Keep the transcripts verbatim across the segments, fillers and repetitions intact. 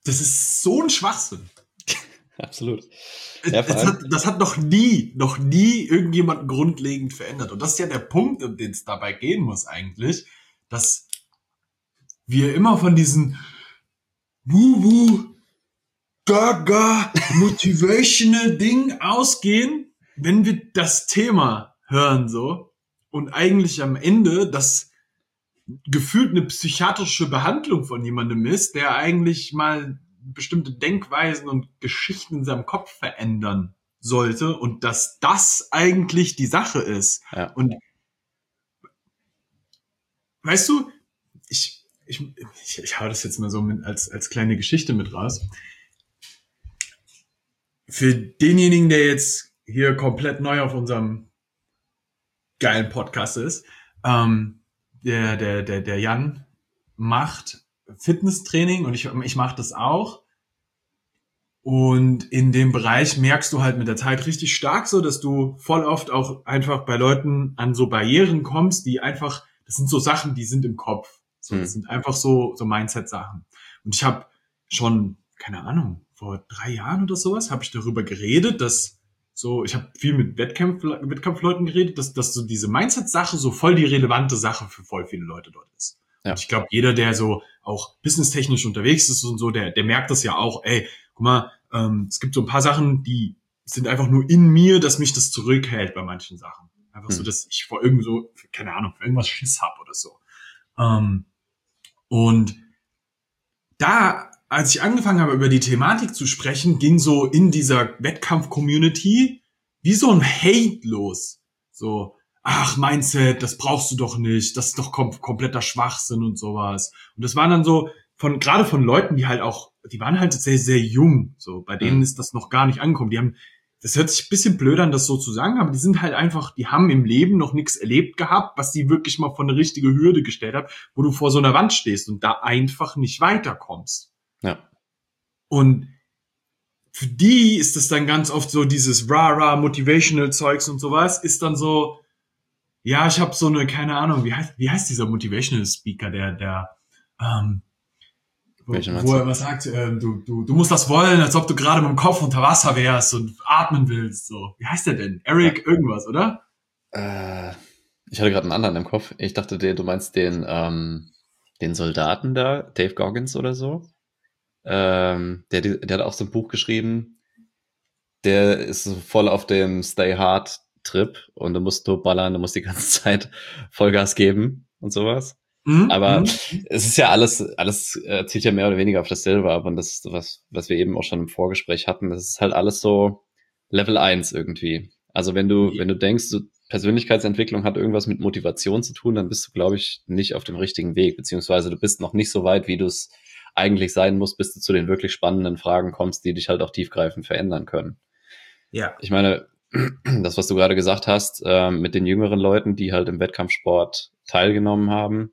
Das ist so ein Schwachsinn. Absolut. Ja, das, hat, das hat noch nie, noch nie irgendjemanden grundlegend verändert. Und das ist ja der Punkt, um den es dabei gehen muss eigentlich, dass wir immer von diesen Woo-Woo, Gaga, motivational Ding ausgehen, wenn wir das Thema hören so und eigentlich am Ende das gefühlt eine psychiatrische Behandlung von jemandem ist, der eigentlich mal bestimmte Denkweisen und Geschichten in seinem Kopf verändern sollte und dass das eigentlich die Sache ist. Ja. Und weißt du, ich, ich, ich, ich hau das jetzt mal so mit, als, als kleine Geschichte mit raus. Für denjenigen, der jetzt hier komplett neu auf unserem geilen Podcast ist, ähm, der, der, der, der Jan macht Fitnesstraining und ich, ich mache das auch. Und in dem Bereich merkst du halt mit der Zeit richtig stark so, dass du voll oft auch einfach bei Leuten an so Barrieren kommst, die einfach, das sind so Sachen, die sind im Kopf. So, das hm. sind einfach so, so Mindset-Sachen. Und ich habe schon, keine Ahnung, vor drei Jahren oder sowas, habe ich darüber geredet, dass so, ich habe viel mit Wettkampf, Wettkampfleuten geredet, dass, dass so diese Mindset-Sache so voll die relevante Sache für voll viele Leute dort ist. Ja. Und ich glaube, jeder, der so auch businesstechnisch unterwegs ist und so, der, der merkt das ja auch, ey, guck mal, ähm, es gibt so ein paar Sachen, die sind einfach nur in mir, dass mich das zurückhält bei manchen Sachen. Einfach hm. so, dass ich vor irgend so, keine Ahnung, vor irgendwas Schiss hab oder so. Ähm, und da, als ich angefangen habe, über die Thematik zu sprechen, ging so in dieser Wettkampf-Community wie so ein Hate los. So, ach, Mindset, das brauchst du doch nicht, das ist doch kom- kompletter Schwachsinn und sowas. Und das waren dann so von, gerade von Leuten, die halt auch, die waren halt sehr, sehr jung, so, bei denen mhm. ist das noch gar nicht angekommen. Die haben, das hört sich ein bisschen blöd an, das so zu sagen, aber die sind halt einfach, die haben im Leben noch nichts erlebt gehabt, was die wirklich mal vor eine richtige Hürde gestellt hat, wo du vor so einer Wand stehst und da einfach nicht weiterkommst. Ja. Und für die ist das dann ganz oft so dieses rah-rah motivational Zeugs und sowas, ist dann so, ja, ich habe so eine, keine Ahnung, wie heißt, wie heißt dieser motivational Speaker, der, der, ähm, wo, wo er was sagt, äh, du, du, du musst das wollen, als ob du gerade mit dem Kopf unter Wasser wärst und atmen willst, so. Wie heißt der denn? Eric ja. irgendwas, oder? Äh, ich hatte gerade einen anderen im Kopf. Ich dachte, der, du meinst den, ähm, den Soldaten da, Dave Goggins oder so. Ähm, der, der hat auch so ein Buch geschrieben, der ist so voll auf dem Stay Hard Trip und du musst nur ballern, du musst die ganze Zeit Vollgas geben und sowas. Mhm. Aber mhm. es ist ja alles, alles äh, zielt ja mehr oder weniger auf dasselbe ab und das ist was, was wir eben auch schon im Vorgespräch hatten, das ist halt alles so Level eins irgendwie. Also wenn du, ja. wenn du denkst, so Persönlichkeitsentwicklung hat irgendwas mit Motivation zu tun, dann bist du, glaube ich, nicht auf dem richtigen Weg, beziehungsweise du bist noch nicht so weit, wie du es eigentlich sein musst, bis du zu den wirklich spannenden Fragen kommst, die dich halt auch tiefgreifend verändern können. Ja. Ich meine, das, was du gerade gesagt hast, ähm, mit den jüngeren Leuten, die halt im Wettkampfsport teilgenommen haben.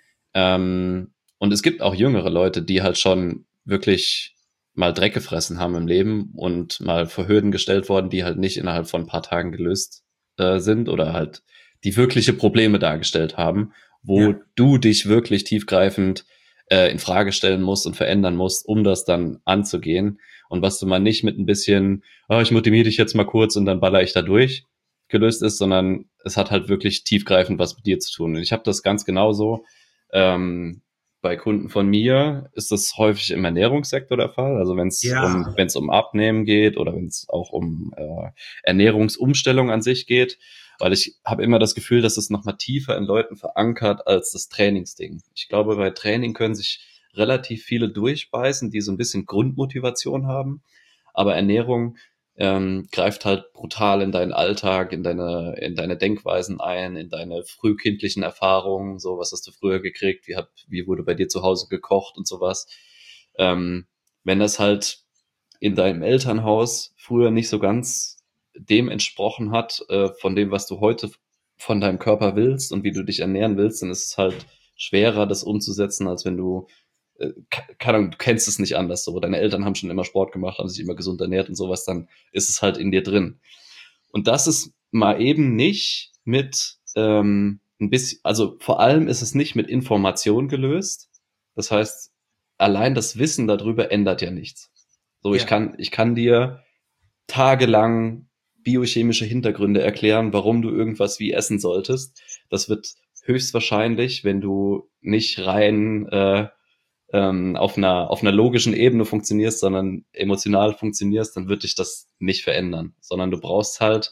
Ähm, und es gibt auch jüngere Leute, die halt schon wirklich mal Dreck gefressen haben im Leben und mal vor Hürden gestellt worden, die halt nicht innerhalb von ein paar Tagen gelöst äh, sind oder halt die wirkliche Probleme dargestellt haben, wo ja. du dich wirklich tiefgreifend äh, in Frage stellen musst und verändern musst, um das dann anzugehen. Und was du mal nicht mit ein bisschen, oh, ich motiviere dich jetzt mal kurz und dann baller ich da durch, gelöst ist, sondern es hat halt wirklich tiefgreifend was mit dir zu tun. Und ich habe das ganz genauso. Ähm, bei Kunden von mir ist das häufig im Ernährungssektor der Fall. Also wenn es ja. um, wenn es um Abnehmen geht oder wenn es auch um äh, Ernährungsumstellung an sich geht, weil ich habe immer das Gefühl, dass es noch mal tiefer in Leuten verankert als das Trainingsding. Ich glaube, bei Training können sich relativ viele durchbeißen, die so ein bisschen Grundmotivation haben, aber Ernährung ähm, greift halt brutal in deinen Alltag, in deine in deine Denkweisen ein, in deine frühkindlichen Erfahrungen, so was hast du früher gekriegt, wie hat wie wurde bei dir zu Hause gekocht und sowas. Ähm, wenn das halt in deinem Elternhaus früher nicht so ganz dem entsprochen hat, äh, von dem, was du heute von deinem Körper willst und wie du dich ernähren willst, dann ist es halt schwerer, das umzusetzen, als wenn du keine Ahnung, du kennst es nicht anders so. Deine Eltern haben schon immer Sport gemacht, haben sich immer gesund ernährt und sowas, dann ist es halt in dir drin. Und das ist mal eben nicht mit ähm, ein bisschen, also vor allem ist es nicht mit Information gelöst. Das heißt, allein das Wissen darüber ändert ja nichts. So, Ja. ich kann, ich kann dir tagelang biochemische Hintergründe erklären, warum du irgendwas wie essen solltest. Das wird höchstwahrscheinlich, wenn du nicht rein äh, ähm, auf einer auf einer logischen Ebene funktionierst, sondern emotional funktionierst, dann wird dich das nicht verändern, sondern du brauchst halt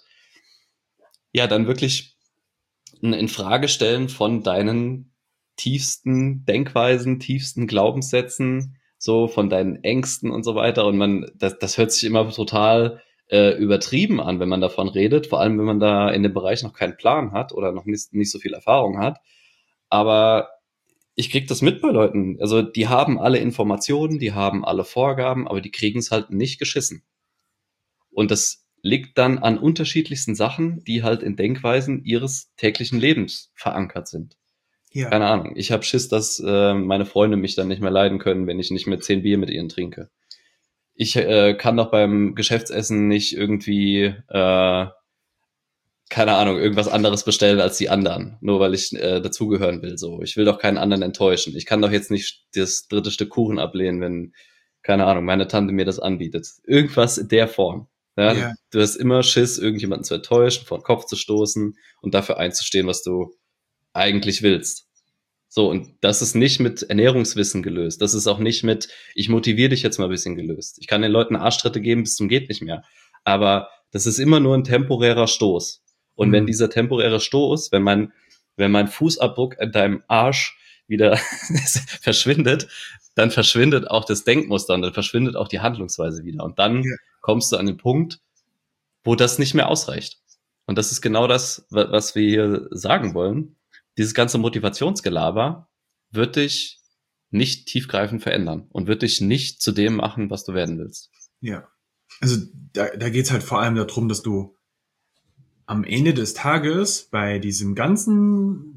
ja dann wirklich ein Infragestellen von deinen tiefsten Denkweisen, tiefsten Glaubenssätzen, so von deinen Ängsten und so weiter. Und man, das, das hört sich immer total äh, übertrieben an, wenn man davon redet, vor allem wenn man da in dem Bereich noch keinen Plan hat oder noch nicht, nicht so viel Erfahrung hat. Aber ich krieg das mit bei Leuten. Also die haben alle Informationen, die haben alle Vorgaben, aber die kriegen es halt nicht geschissen. Und das liegt dann an unterschiedlichsten Sachen, die halt in Denkweisen ihres täglichen Lebens verankert sind. Ja. Keine Ahnung. Ich habe Schiss, dass äh, meine Freunde mich dann nicht mehr leiden können, wenn ich nicht mehr zehn Bier mit ihnen trinke. Ich äh, kann doch beim Geschäftsessen nicht irgendwie, äh, keine Ahnung, irgendwas anderes bestellen als die anderen, nur weil ich äh, dazugehören will. So, ich will doch keinen anderen enttäuschen. Ich kann doch jetzt nicht das dritte Stück Kuchen ablehnen, wenn, keine Ahnung, meine Tante mir das anbietet. Irgendwas in der Form. Ja, Ja. du hast immer Schiss, irgendjemanden zu enttäuschen, vor den Kopf zu stoßen und dafür einzustehen, was du eigentlich willst. So, und das ist nicht mit Ernährungswissen gelöst. Das ist auch nicht mit, ich motiviere dich jetzt mal ein bisschen gelöst. Ich kann den Leuten Arschtritte geben bis zum geht nicht mehr. Aber das ist immer nur ein temporärer Stoß. Und Mhm. wenn dieser temporäre Stoß, wenn mein, wenn mein Fußabdruck in deinem Arsch wieder verschwindet, dann verschwindet auch das Denkmuster und dann verschwindet auch die Handlungsweise wieder. Und dann Ja. kommst du an den Punkt, wo das nicht mehr ausreicht. Und das ist genau das, was wir hier sagen wollen. Dieses ganze Motivationsgelaber wird dich nicht tiefgreifend verändern und wird dich nicht zu dem machen, was du werden willst. Ja. Also da, da geht's halt vor allem darum, dass du am Ende des Tages bei diesem ganzen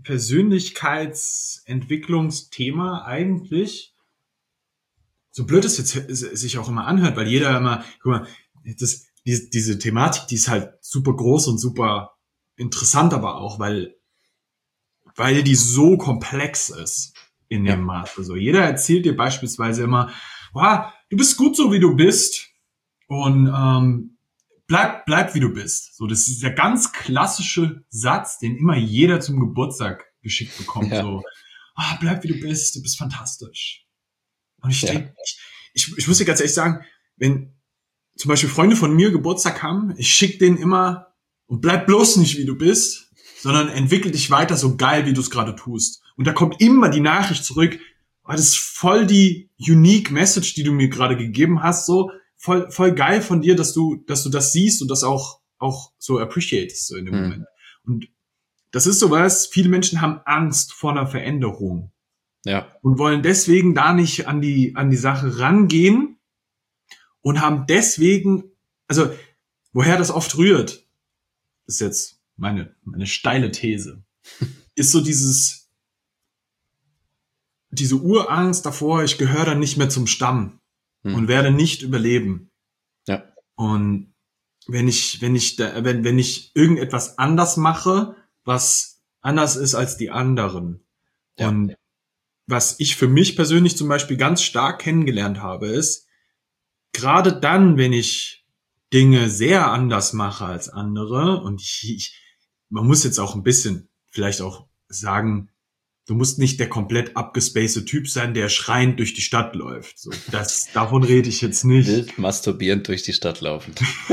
Persönlichkeitsentwicklungsthema eigentlich, so blöd es jetzt sich auch immer anhört, weil jeder immer, guck mal, das, diese, diese Thematik, die ist halt super groß und super interessant, aber auch, weil weil die so komplex ist in dem Ja. Maße. So, jeder erzählt dir beispielsweise immer, wow, du bist gut so, wie du bist und ähm, bleib, bleib, wie du bist. So, das ist der ganz klassische Satz, den immer jeder zum Geburtstag geschickt bekommt. Ja. So, ah, bleib, wie du bist, du bist fantastisch. Und ich Ja. denke, ich, ich, ich muss dir ganz ehrlich sagen, wenn zum Beispiel Freunde von mir Geburtstag haben, ich schicke denen immer, und bleib bloß nicht, wie du bist, sondern entwickel dich weiter so geil, wie du es gerade tust. Und da kommt immer die Nachricht zurück, oh, das ist voll die unique Message, die du mir gerade gegeben hast, so voll voll geil von dir, dass du dass du das siehst und das auch auch so appreciatest so in dem Mhm. Moment. Und das ist sowas, viele Menschen haben Angst vor einer Veränderung Ja. und wollen deswegen da nicht an die an die Sache rangehen und haben deswegen, also woher das oft rührt, ist jetzt meine meine steile These, ist so dieses diese Urangst davor, ich gehöre dann nicht mehr zum Stamm Hm. und werde nicht überleben. Ja. Und wenn ich wenn ich da, wenn wenn ich irgendetwas anders mache, was anders ist als die anderen, Ja. und was ich für mich persönlich zum Beispiel ganz stark kennengelernt habe, ist, gerade dann, wenn ich Dinge sehr anders mache als andere, und ich, ich man muss jetzt auch ein bisschen vielleicht auch sagen, du musst nicht der komplett abgespacede Typ sein, der schreiend durch die Stadt läuft. So, das, davon rede ich jetzt nicht. Wild masturbierend durch die Stadt laufen.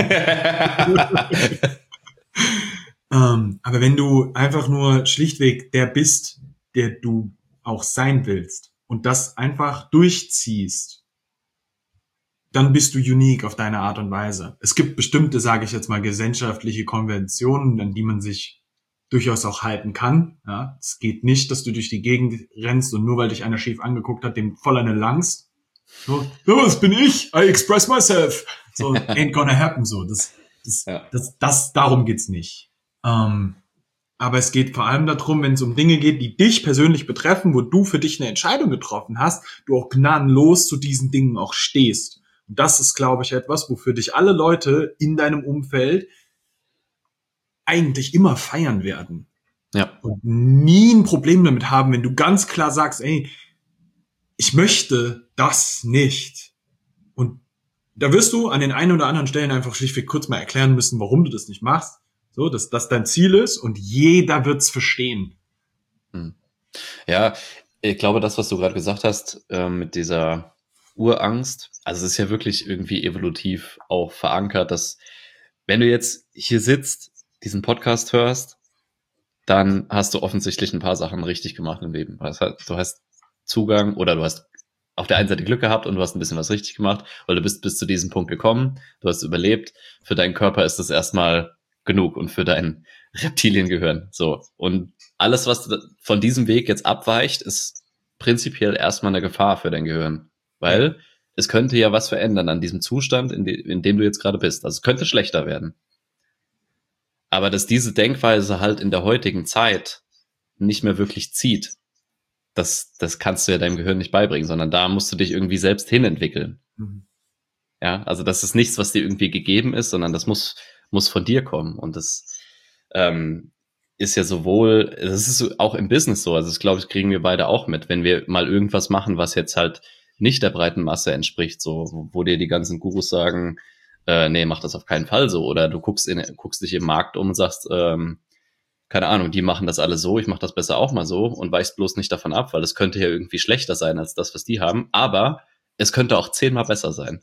Ähm, aber wenn du einfach nur schlichtweg der bist, der du auch sein willst und das einfach durchziehst, dann bist du unique auf deine Art und Weise. Es gibt bestimmte, sage ich jetzt mal, gesellschaftliche Konventionen, an die man sich durchaus auch halten kann. Ja, es geht nicht, dass du durch die Gegend rennst und nur weil dich einer schief angeguckt hat, dem voll eine langst. So, ja, das bin ich, I express myself. So, ain't gonna happen. So, das, das, Ja. das, das, darum geht's nicht. Ähm, aber es geht vor allem darum, wenn es um Dinge geht, die dich persönlich betreffen, wo du für dich eine Entscheidung getroffen hast, du auch gnadenlos zu diesen Dingen auch stehst. Und das ist, glaube ich, etwas, wofür dich alle Leute in deinem Umfeld eigentlich immer feiern werden. Ja. Und nie ein Problem damit haben, wenn du ganz klar sagst, ey, ich möchte das nicht. Und da wirst du an den einen oder anderen Stellen einfach schlichtweg kurz mal erklären müssen, warum du das nicht machst. So, dass das dein Ziel ist und jeder wird's verstehen. Hm. Ja, ich glaube, das, was du gerade gesagt hast, äh, mit dieser Urangst, also es ist ja wirklich irgendwie evolutiv auch verankert, dass wenn du jetzt hier sitzt, diesen Podcast hörst, dann hast du offensichtlich ein paar Sachen richtig gemacht im Leben. Du hast Zugang oder du hast auf der einen Seite Glück gehabt und du hast ein bisschen was richtig gemacht, weil du bist bis zu diesem Punkt gekommen, du hast überlebt. Für deinen Körper ist das erstmal genug und für dein Reptiliengehirn. So. Und alles, was von diesem Weg jetzt abweicht, ist prinzipiell erstmal eine Gefahr für dein Gehirn. Weil ja. es könnte ja was verändern an diesem Zustand, in, de- in dem du jetzt gerade bist. Also es könnte schlechter werden. Aber dass diese Denkweise halt in der heutigen Zeit nicht mehr wirklich zieht, das, das kannst du ja deinem Gehirn nicht beibringen, sondern da musst du dich irgendwie selbst hinentwickeln. Mhm. Ja, also das ist nichts, was dir irgendwie gegeben ist, sondern das muss, muss von dir kommen. Und das ähm, ist ja sowohl, das ist auch im Business so, also das glaube ich, kriegen wir beide auch mit, wenn wir mal irgendwas machen, was jetzt halt nicht der breiten Masse entspricht, so, wo, wo dir die ganzen Gurus sagen, äh, nee, mach das auf keinen Fall so. Oder du guckst, in, guckst dich im Markt um und sagst, ähm, keine Ahnung, die machen das alle so, ich mache das besser auch mal so und weichst bloß nicht davon ab, weil es könnte ja irgendwie schlechter sein als das, was die haben, aber es könnte auch zehnmal besser sein.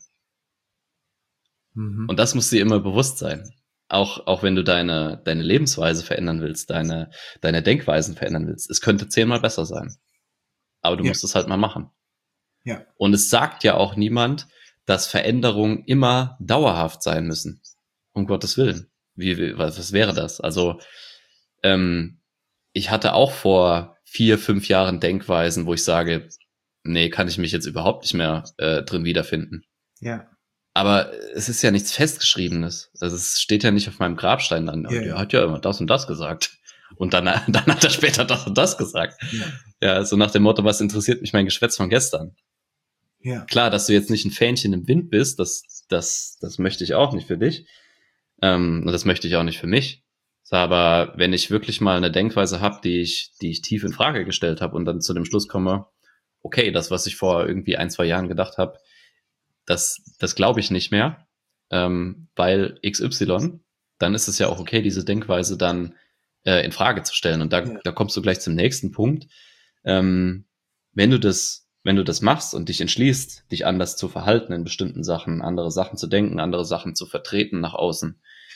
Mhm. Und das muss dir immer bewusst sein. Auch, auch wenn du deine, deine Lebensweise verändern willst, deine, deine Denkweisen verändern willst. Es könnte zehnmal besser sein. Aber du ja. musst es halt mal machen. Ja. Und es sagt ja auch niemand, dass Veränderungen immer dauerhaft sein müssen. Um Gottes Willen. Wie, wie, was, was wäre das? Also, ähm, ich hatte auch vor vier, fünf Jahren Denkweisen, wo ich sage, nee, kann ich mich jetzt überhaupt nicht mehr äh, drin wiederfinden. Ja. Aber es ist ja nichts Festgeschriebenes. Also es steht ja nicht auf meinem Grabstein an. Ja, der ja. hat ja immer das und das gesagt. Und dann, dann hat er später das und das gesagt. Ja. Ja, so nach dem Motto, was interessiert mich mein Geschwätz von gestern? Ja. Klar, dass du jetzt nicht ein Fähnchen im Wind bist, das, das, das möchte ich auch nicht für dich. Ähm, und das möchte ich auch nicht für mich. Aber wenn ich wirklich mal eine Denkweise habe, die ich, die ich tief in Frage gestellt habe und dann zu dem Schluss komme, okay, das, was ich vor irgendwie ein, zwei Jahren gedacht habe, das, das glaube ich nicht mehr, ähm, weil X Y, dann ist es ja auch okay, diese Denkweise dann äh, in Frage zu stellen. Und da, ja. da kommst du gleich zum nächsten Punkt. Ähm, wenn du das, wenn du das machst und dich entschließt, dich anders zu verhalten in bestimmten Sachen, andere Sachen zu denken, andere Sachen zu vertreten nach außen,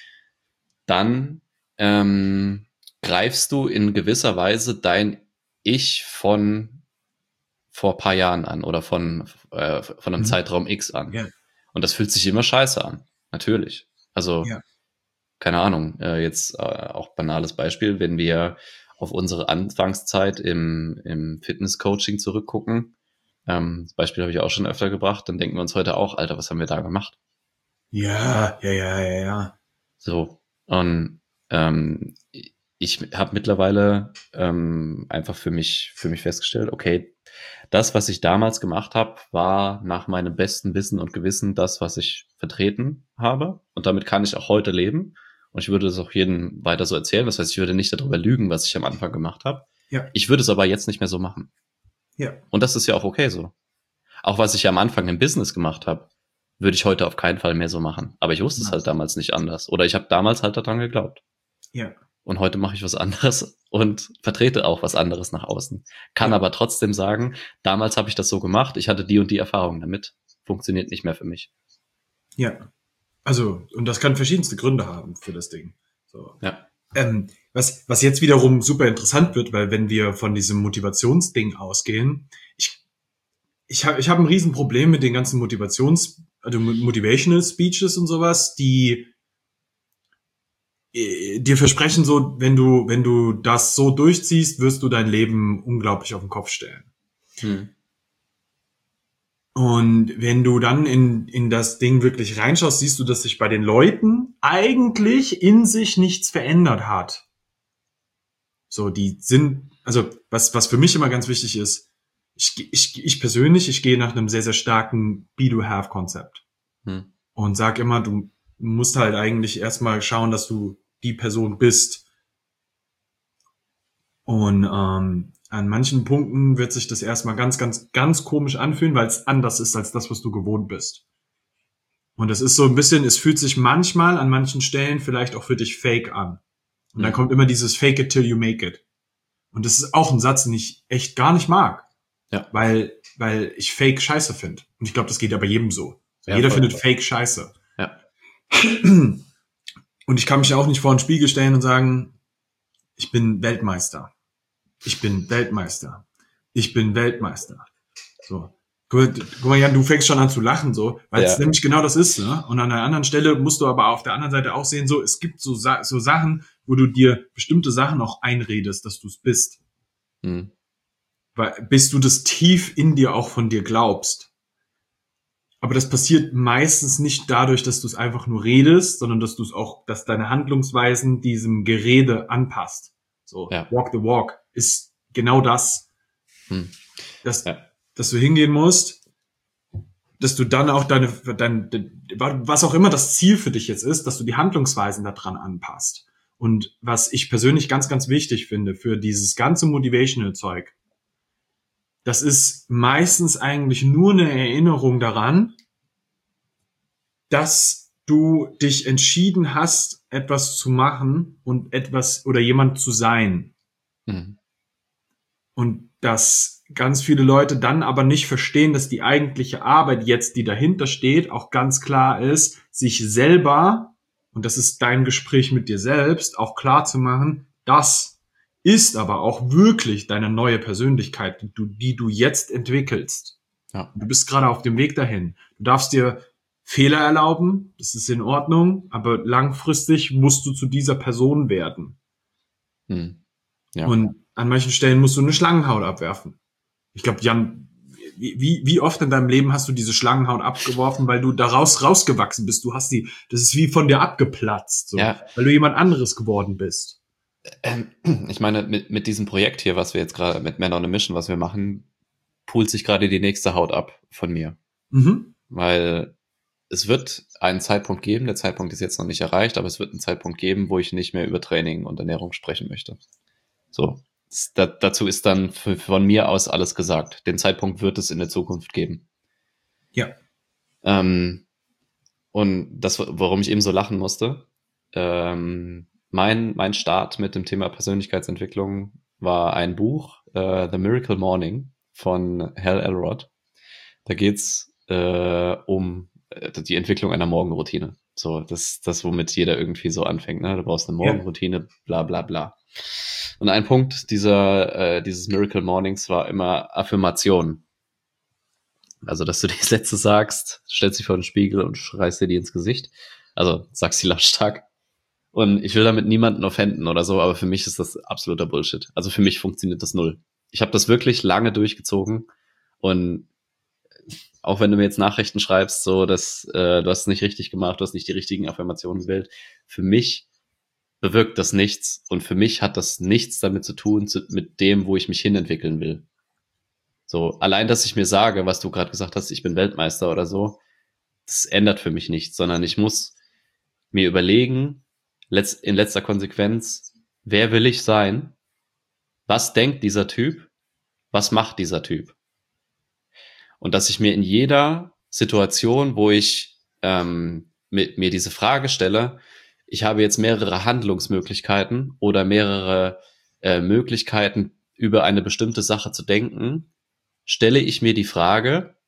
dann ähm, greifst du in gewisser Weise dein Ich von vor ein paar Jahren an oder von, äh, von einem mhm. Zeitraum X an. Ja. Und das fühlt sich immer scheiße an. Natürlich. Also, ja. keine Ahnung, äh, jetzt äh, auch banales Beispiel, wenn wir auf unsere Anfangszeit im, im Fitness-Coaching zurückgucken, ähm, das Beispiel habe ich auch schon öfter gebracht, dann denken wir uns heute auch, Alter, was haben wir da gemacht? Ja, ja, ja, ja, ja. So, und ähm, ich habe mittlerweile ähm, einfach für mich für mich festgestellt, okay, das, was ich damals gemacht habe, war nach meinem besten Wissen und Gewissen das, was ich vertreten habe. Und damit kann ich auch heute leben. Und ich würde das auch jedem weiter so erzählen. Das heißt, ich würde nicht darüber lügen, was ich am Anfang gemacht habe. Ja. Ich würde es aber jetzt nicht mehr so machen. Ja. Und das ist ja auch okay so. Auch was ich am Anfang im Business gemacht habe, würde ich heute auf keinen Fall mehr so machen. Aber ich wusste ja. es halt damals nicht anders. Oder ich habe damals halt daran geglaubt. Ja. Und heute mache ich was anderes und vertrete auch was anderes nach außen. Kann ja. aber trotzdem sagen, damals habe ich das so gemacht, ich hatte die und die Erfahrung damit. Funktioniert nicht mehr für mich. Ja, also, und das kann verschiedenste Gründe haben für das Ding. So. Ja. Ähm, was, was jetzt wiederum super interessant wird, weil wenn wir von diesem Motivationsding ausgehen, ich, ich habe ich hab ein Riesenproblem mit den ganzen Motivations, also Motivational Speeches und sowas, die dir versprechen so, wenn du, wenn du das so durchziehst, wirst du dein Leben unglaublich auf den Kopf stellen. Hm. Und wenn du dann in, in das Ding wirklich reinschaust, siehst du, dass sich bei den Leuten eigentlich in sich nichts verändert hat. So, die sind, also, was, was für mich immer ganz wichtig ist, ich, ich, ich persönlich, ich gehe nach einem sehr, sehr starken Be-Do-Have-Konzept. Hm. Und sag immer, du musst halt eigentlich erstmal schauen, dass du die Person bist. Und ähm, an manchen Punkten wird sich das erstmal ganz, ganz, ganz komisch anfühlen, weil es anders ist als das, was du gewohnt bist. Und es ist so ein bisschen, es fühlt sich manchmal an manchen Stellen vielleicht auch für dich fake an. Und dann Mhm. kommt immer dieses Fake it till you make it. Und das ist auch ein Satz, den ich echt gar nicht mag. Ja. Weil, weil ich Fake scheiße finde. Und ich glaube, das geht ja bei jedem so. Ja, Jeder voll. findet Fake scheiße. Ja. Und ich kann mich auch nicht vor den Spiegel stellen und sagen, ich bin Weltmeister. Ich bin Weltmeister. Ich bin Weltmeister. So. Guck, guck mal, Jan, du fängst schon an zu lachen, so, weil es Ja. nämlich genau das ist, ne? Und an der anderen Stelle musst du aber auf der anderen Seite auch sehen, so, es gibt so, Sa- so Sachen, wo du dir bestimmte Sachen auch einredest, dass du es bist. Mhm. Weil, bis du das tief in dir auch von dir glaubst. Aber das passiert meistens nicht dadurch, dass du es einfach nur redest, sondern dass du es auch, dass deine Handlungsweisen diesem Gerede anpasst. So, Ja. walk the walk ist genau das, Mhm. dass, Ja. dass du hingehen musst, dass du dann auch deine, dein, was auch immer das Ziel für dich jetzt ist, dass du die Handlungsweisen daran anpasst. Und was ich persönlich ganz, ganz wichtig finde für dieses ganze Motivational-Zeug, das ist meistens eigentlich nur eine Erinnerung daran, dass du dich entschieden hast, etwas zu machen und etwas oder jemand zu sein. Mhm. Und dass ganz viele Leute dann aber nicht verstehen, dass die eigentliche Arbeit jetzt, die dahinter steht, auch ganz klar ist, sich selber, und das ist dein Gespräch mit dir selbst, auch klar zu machen, das ist aber auch wirklich deine neue Persönlichkeit, die du, die du jetzt entwickelst. Ja. Du bist gerade auf dem Weg dahin. Du darfst dir Fehler erlauben, das ist in Ordnung, aber langfristig musst du zu dieser Person werden. Mhm. Ja. Und an manchen Stellen musst du eine Schlangenhaut abwerfen. Ich glaube, Jan, wie, wie oft in deinem Leben hast du diese Schlangenhaut abgeworfen, weil du daraus rausgewachsen bist? Du hast die, das ist wie von dir abgeplatzt, so, Ja. weil du jemand anderes geworden bist. Ähm, ich meine, mit, mit diesem Projekt hier, was wir jetzt gerade mit Men on a Mission, was wir machen, poolt sich gerade die nächste Haut ab von mir. Mhm. Weil es wird einen Zeitpunkt geben, der Zeitpunkt ist jetzt noch nicht erreicht, aber es wird einen Zeitpunkt geben, wo ich nicht mehr über Training und Ernährung sprechen möchte. So, das, da, dazu ist dann für, von mir aus alles gesagt. Den Zeitpunkt wird es in der Zukunft geben. Ja. Ähm, und das, warum ich eben so lachen musste, ähm, mein, mein Start mit dem Thema Persönlichkeitsentwicklung war ein Buch, äh, The Miracle Morning von Hal Elrod. Da geht's äh, um äh, die Entwicklung einer Morgenroutine. So, das, das, womit jeder irgendwie so anfängt, ne? Du brauchst eine Morgenroutine, bla bla bla. Und ein Punkt dieser, äh, dieses Miracle Mornings war immer Affirmation. Also, dass du dir das Letzte sagst, stellst dich vor den Spiegel und schreist dir die ins Gesicht. Also, sagst sie lautstark. Und ich will damit niemanden offenden oder so, aber für mich ist das absoluter Bullshit. Also für mich funktioniert das null. Ich habe das wirklich lange durchgezogen und auch wenn du mir jetzt Nachrichten schreibst, so, dass äh, du hast es nicht richtig gemacht, du hast nicht die richtigen Affirmationen gewählt, für mich bewirkt das nichts und für mich hat das nichts damit zu tun, zu, mit dem, wo ich mich hinentwickeln will. So, allein, dass ich mir sage, was du gerade gesagt hast, ich bin Weltmeister oder so, das ändert für mich nichts, sondern ich muss mir überlegen, letzt, in letzter Konsequenz, wer will ich sein? Was denkt dieser Typ? Was macht dieser Typ? Und dass ich mir in jeder Situation, wo ich ähm, mit, mir diese Frage stelle, ich habe jetzt mehrere Handlungsmöglichkeiten oder mehrere äh, Möglichkeiten, über eine bestimmte Sache zu denken, stelle ich mir die Frage,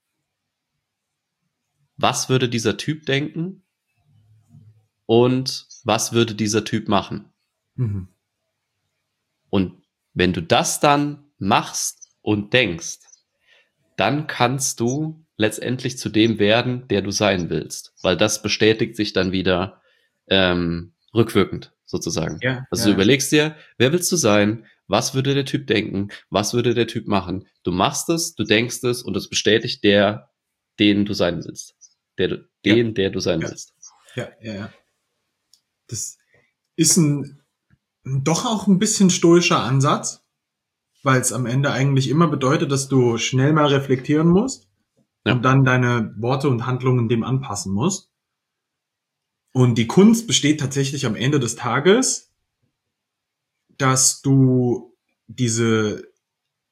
was würde dieser Typ denken und was würde dieser Typ machen? Mhm. Und wenn du das dann machst und denkst, dann kannst du letztendlich zu dem werden, der du sein willst. Weil das bestätigt sich dann wieder ähm, rückwirkend sozusagen. Ja, also ja. du überlegst dir, wer willst du sein? Was würde der Typ denken? Was würde der Typ machen? Du machst es, du denkst es und es bestätigt der, den du sein willst. Der, du- Ja. den, der du sein Ja. willst. Ja, ja, ja. Das ist ein doch auch ein bisschen stoischer Ansatz, weil es am Ende eigentlich immer bedeutet, dass du schnell mal reflektieren musst Ja. und dann deine Worte und Handlungen dem anpassen musst. Und die Kunst besteht tatsächlich am Ende des Tages, dass du diese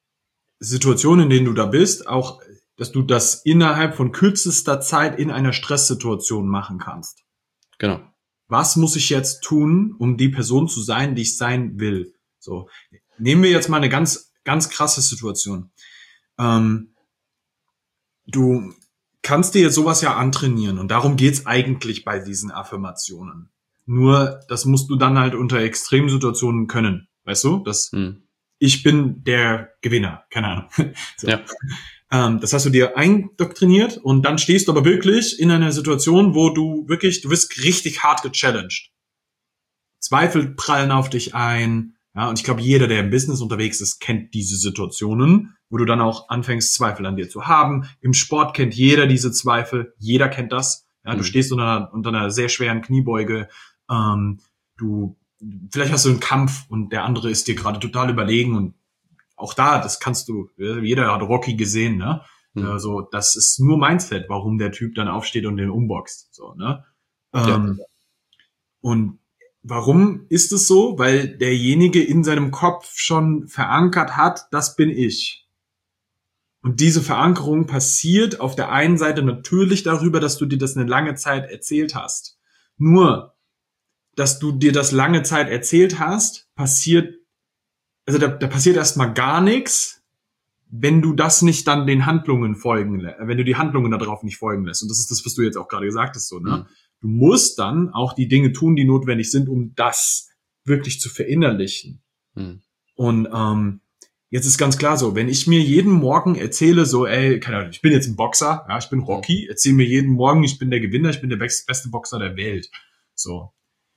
Situationen, in denen du da bist, auch, dass du das innerhalb von kürzester Zeit in einer Stresssituation machen kannst. Genau. Was muss ich jetzt tun, um die Person zu sein, die ich sein will? So, nehmen wir jetzt mal eine ganz, ganz krasse Situation. Ähm, du kannst dir jetzt sowas ja antrainieren und darum geht's eigentlich bei diesen Affirmationen. Nur, das musst du dann halt unter Extremsituationen können. Weißt du? Das, hm. Ich bin der Gewinner. Keine Ahnung. So. Ja. Ähm, das hast du dir eindoktriniert und dann stehst du aber wirklich in einer Situation, wo du wirklich, du wirst richtig hart gechallenged. Zweifel prallen auf dich ein. Ja, und ich glaube, jeder, der im Business unterwegs ist, kennt diese Situationen, wo du dann auch anfängst, Zweifel an dir zu haben. Im Sport kennt jeder diese Zweifel. Jeder kennt das. Ja, du Mhm. stehst unter einer, unter einer sehr schweren Kniebeuge. Ähm, du, vielleicht hast du einen Kampf und der andere ist dir gerade total überlegen und auch da, das kannst du, jeder hat Rocky gesehen, ne? Mhm. Also, das ist nur Mindset, warum der Typ dann aufsteht und den umboxt, so, ne? Ja. Ähm, und warum ist es so? Weil derjenige in seinem Kopf schon verankert hat, das bin ich. Und diese Verankerung passiert auf der einen Seite natürlich darüber, dass du dir das eine lange Zeit erzählt hast. Nur, dass du dir das lange Zeit erzählt hast, passiert, also da, da passiert erstmal gar nichts, wenn du das nicht dann den Handlungen folgen lässt, wenn du die Handlungen darauf nicht folgen lässt. Und das ist das, was du jetzt auch gerade gesagt hast, so, ne? Mhm. Du musst dann auch die Dinge tun, die notwendig sind, um das wirklich zu verinnerlichen. Mhm. Und ähm, jetzt ist ganz klar so, wenn ich mir jeden Morgen erzähle, so, ey, keine Ahnung, ich bin jetzt ein Boxer, ja, ich bin Rocky, erzähle mir jeden Morgen, ich bin der Gewinner, ich bin der beste Boxer der Welt. So.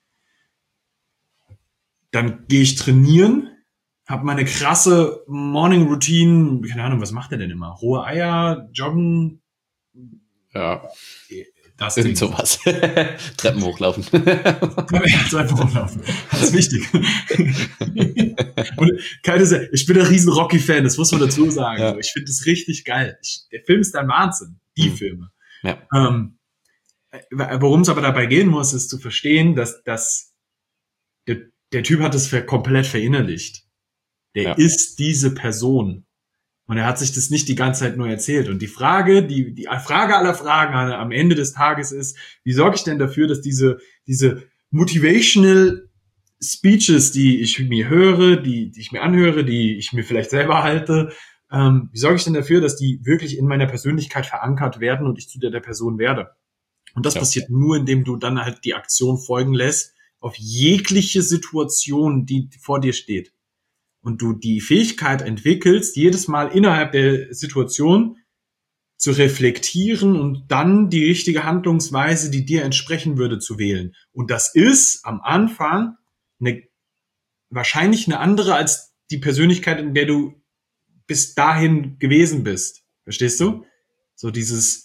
Dann gehe ich trainieren, habe meine krasse Morning Routine, keine Ahnung, was macht er denn immer? Rohe Eier, Joggen, Ja. das Irgend Ding. sowas. Treppen hochlaufen. Treppen hochlaufen. Das ist wichtig. Und keine Sorge, ich bin ein riesen Rocky-Fan, das muss man dazu sagen. Ja. So, ich finde das richtig geil. Ich, der Film ist ein Wahnsinn. Die Mhm. Filme. Ja. Ähm, worum es aber dabei gehen muss, ist zu verstehen, dass, dass der, der Typ hat es ver- komplett verinnerlicht. Der Ja. ist diese Person. Und er hat sich das nicht die ganze Zeit nur erzählt. Und die Frage, die, die Frage aller Fragen am Ende des Tages ist, wie sorge ich denn dafür, dass diese, diese motivational Speeches, die ich mir höre, die, die ich mir anhöre, die ich mir vielleicht selber halte, ähm, wie sorge ich denn dafür, dass die wirklich in meiner Persönlichkeit verankert werden und ich zu der, der Person werde? Und das Ja. passiert nur, indem du dann halt die Aktion folgen lässt auf jegliche Situation, die vor dir steht. Und du die Fähigkeit entwickelst, jedes Mal innerhalb der Situation zu reflektieren und dann die richtige Handlungsweise, die dir entsprechen würde, zu wählen. Und das ist am Anfang eine, wahrscheinlich eine andere als die Persönlichkeit, in der du bis dahin gewesen bist. Verstehst du? So dieses,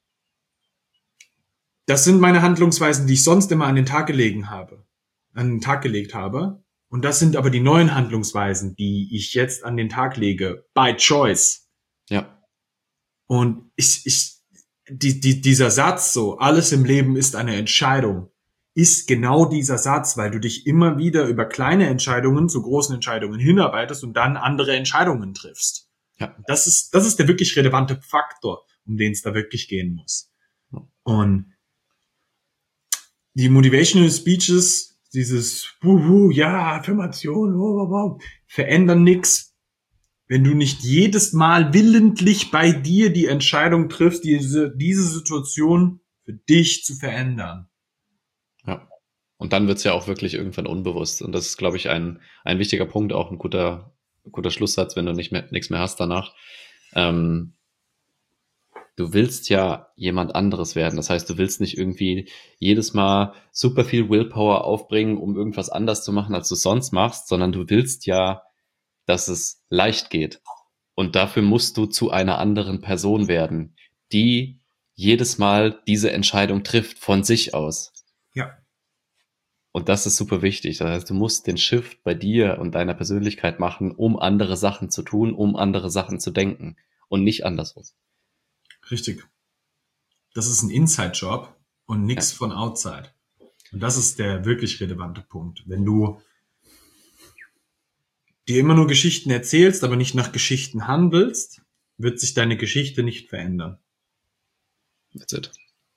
das sind meine Handlungsweisen, die ich sonst immer an den Tag gelegen habe, an den Tag gelegt habe. Und das sind aber die neuen Handlungsweisen, die ich jetzt an den Tag lege, by choice. Ja. Und ich, ich, die, die, dieser Satz so, alles im Leben ist eine Entscheidung, ist genau dieser Satz, weil du dich immer wieder über kleine Entscheidungen zu großen Entscheidungen hinarbeitest und dann andere Entscheidungen triffst. Ja. Das ist, das ist der wirklich relevante Faktor, um den es da wirklich gehen muss. Und die Motivational Speeches, dieses Wuhu, ja, Affirmation, wow, wow, wow, verändern nix, wenn du nicht jedes Mal willentlich bei dir die Entscheidung triffst, diese, diese Situation für dich zu verändern. Ja. Und dann wird's ja auch wirklich irgendwann unbewusst. Und das ist, glaube ich, ein, ein wichtiger Punkt, auch ein guter, guter Schlusssatz, wenn du nicht mehr, nichts mehr hast danach. Ähm, du willst ja jemand anderes werden. Das heißt, du willst nicht irgendwie jedes Mal super viel Willpower aufbringen, um irgendwas anders zu machen, als du sonst machst, sondern du willst ja, dass es leicht geht. Und dafür musst du zu einer anderen Person werden, die jedes Mal diese Entscheidung trifft von sich aus. Ja. Und das ist super wichtig. Das heißt, du musst den Shift bei dir und deiner Persönlichkeit machen, um andere Sachen zu tun, um andere Sachen zu denken und nicht andersrum. Richtig. Das ist ein Inside-Job und nichts Ja. von Outside. Und das ist der wirklich relevante Punkt. Wenn du dir immer nur Geschichten erzählst, aber nicht nach Geschichten handelst, wird sich deine Geschichte nicht verändern. That's it.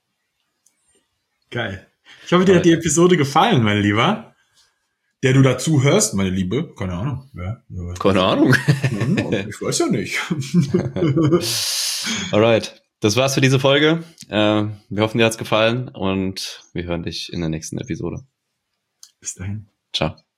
Geil. Ich hoffe, dir hat die Episode gefallen, mein Lieber. Der du dazu hörst, meine Liebe. Keine Ahnung. Ja, Keine Ahnung. Ich weiß ja nicht. Alright. Das war's für diese Folge. Äh, wir hoffen, dir hat's gefallen und wir hören dich in der nächsten Episode. Bis dahin. Ciao.